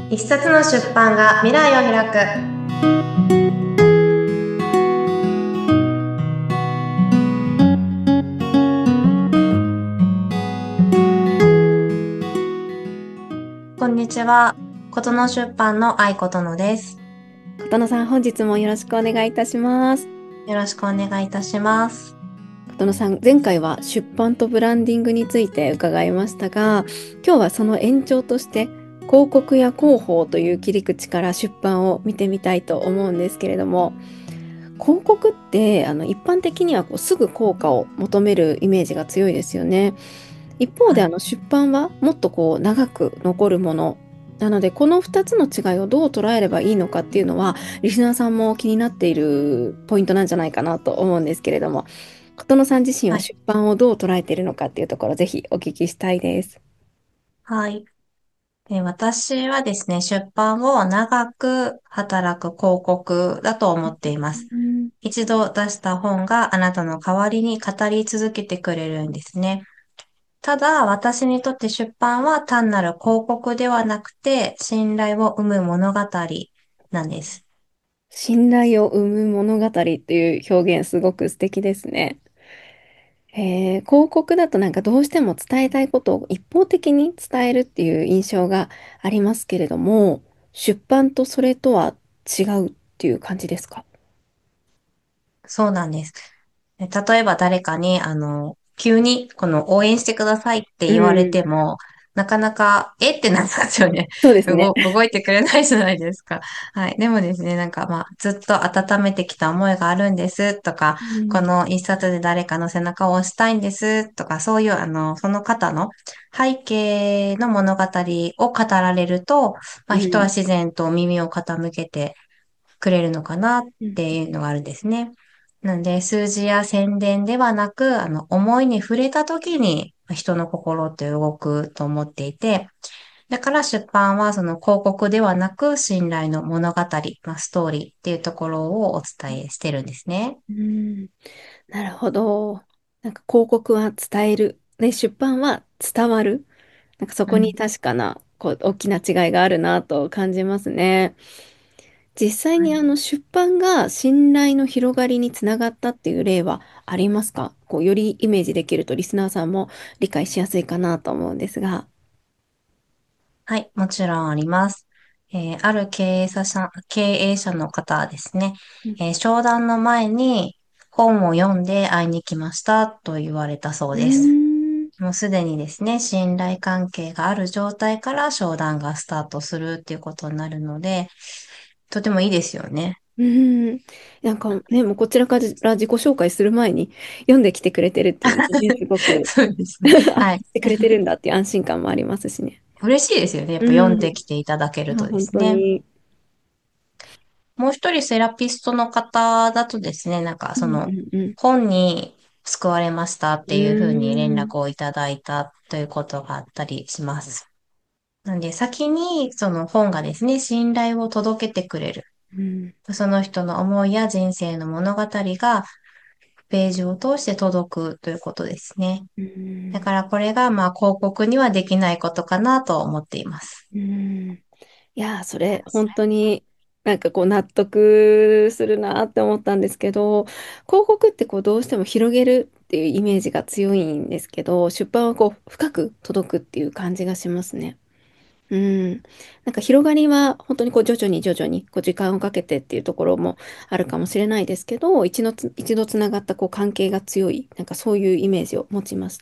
一冊の出版が未来を開く。こんにちは。ことの出版の愛ことのです。 琴野さん、本日もよろしくお願いいたします。 よろしくお願いいたします。 琴野さん、前回は出版とブランディングについて伺いましたが、今日はその延長として広告や広報という切り口から出版を見てみたいと思うんですけれども、広告って一般的にはすぐ効果を求めるイメージが強いですよね。一方ではい。 出版はもっと長く残るもの。なのでこの2つの違いをどう捉えればいいのかっていうのはリスナーさんも気になっているポイントなんじゃないかなと思うんですけれども、琴野さん自身ははい。 出版をどう捉えているのかっていうところぜひお聞きしたいです。 はい。私はですね、出版を長く働く広告だと思っています。 うん。 一度出した本があなたの代わりに語り続けてくれるんですね。ただ、私にとって出版は単なる広告ではなくて、信頼を生む物語なんです。 信頼を生む物語っていう表現すごく素敵ですね。広告だとなんかどうしても伝えたいことを一方的に伝えるっていう印象がありますけれども、出版とそれとは違うっていう感じですか？ そうなんです。例えば誰かに、急にこの応援してくださいってう言われん。 ても、なかなか、ってなったんですよね。 そうですね。 動いてくれないじゃないですか。はい。でもですね、ずっと温めてきた思いがあるんですとか、 うん。 この一冊で誰かの背中を押したいんですとか、そういう、その方の背景の物語を語られると、人はうん。 自然と耳を傾けてくれるのかなっうん。 ていうのがあるんですね。なので、数字や宣伝ではなく、思いに触れた時に人の心って動くと思っていて、だから出版はその広告ではなく信頼の物語、ストーリーっていうところをお伝えしてるんですね。 うん。なるほど。なんか広告は伝える。で、出版は伝わる。なんかそこにうん。 確かな、大きな違いがあるなと感じますね。実際にはい。 出版が信頼の広がりにつながったっていう例はありますか？よりイメージできるとリスナーさんも理解しやすいかなと思うんですが。 はい、もちろんあります。ある経営者の方はですね、 うん。 商談の前に本を読んで会いに来ましたと言われたそううです。 ーん。 もうすでにですね、信頼関係がある状態から商談がスタートするっていうことになるので、とてもいいですよね。 うーん。なんかね、もうこちらから自己紹介する前に読んできてくれてるっていうのがね、すごくそうですね。 あ、 はい。 してくれてるんだっていう安心感もありますしね。 嬉しいですよね。やっうぱ読んん。 できていただけるとで本すね。 当に。 もう一人セラピストの方だとですね、 うんうんうん。 本に救われましたっうていうふうに連ーん。 絡をいただいたということがあったりします。なんで先にその本がですね、信頼を届けてくれる。 うん。 その人の思いや人生の物語がページを通して届くということですね。 うん。 だからこれが広告にはできないことかなと思っています。 うん。いやー、それ本当になんか納得するなって思ったんですけど、広告ってどうしても広げるっていうイメージが強いんですけど、出版は深く届くっていう感じがしますね。うん。なんか広がりは本当に徐々に徐々に時間をかけてっていうところもあるかもしれないですけど、一度つながった関係が強い、なんかそういうイメージを持ちました。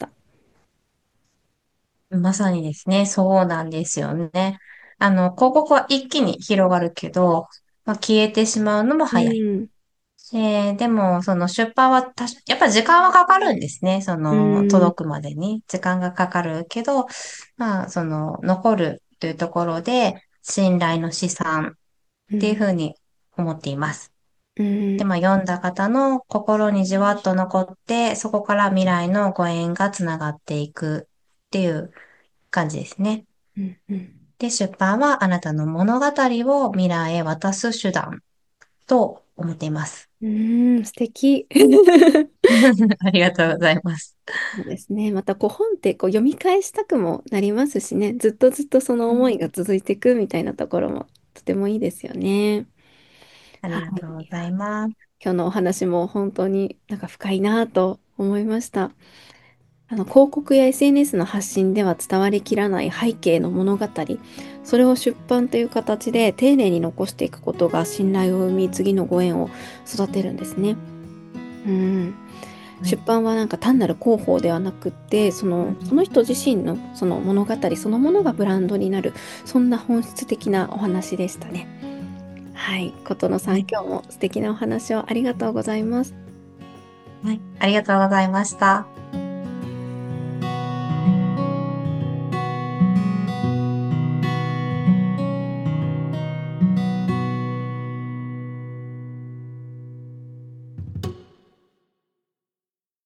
まさにですね、そうなんですよね。広告は一気に広がるけど、消えてしまうのもう早い。 ん。 でも、その出版はやっぱ時間はかかるんですね。 うん。 届くまでに。時間がかかるけど、残るというところで、信頼の資産っていううん。 ふうに思っています。で、 うん。 読んだ方の心にじわっと残って、そこから未来のご縁がつながっていくっていう感じですね。 うん。うん。 で、出版はあなたの物語を未来へ渡す手段と思っています。 素敵。 ありがとうございます。 そうですね。また本って読み返したくもなりますしね。ずっとずっとそのうん、 思いが続いていくみたいなところもとてもいいですよね。 ありがとうごはい。 ざいます。 今日のお話も本当に深いなと思いました。広告や SNS の発信では伝わりきらない背景の物語、それを出版という形で丁寧に残していくことが信頼を生み、次のご縁を育てるんですね。うん。 はい。 出版は単なる広報ではなくって、その人自身のその物語そのものがブランドになる、そんな本質的なお話でしたね。はい。琴乃さん、 はい。 今日も素敵なお話をありがとうございます。 はい。ありがとうございました。